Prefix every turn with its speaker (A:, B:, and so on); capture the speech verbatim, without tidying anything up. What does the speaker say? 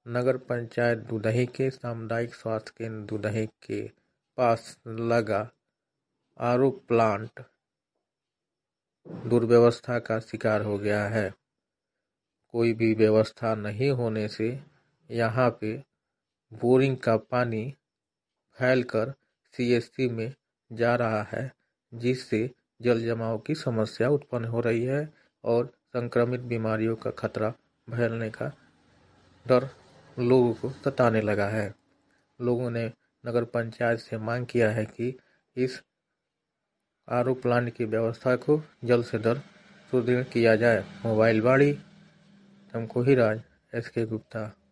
A: नगर पंचायत दुदही के सामुदायिक स्वास्थ्य केंद्र दुदही के पास लगा आरओ प्लांट दुर्व्यवस्था का शिकार हो गया है। कोई भी व्यवस्था नहीं होने से यहाँ पे बोरिंग का पानी फैलकर सीएचसी में जा रहा है, जिससे जल जमाव की समस्या उत्पन्न हो रही है और संक्रमित बीमारियों का खतरा फैलने का डर लोगों को सताने लगा है। लोगों ने नगर पंचायत से मांग किया है कि इस आरओ प्लांट की व्यवस्था को जल्द से जल्द सुदृढ़ किया जाए। मोबाइल बाड़ी, तमको ही राज, एस के गुप्ता।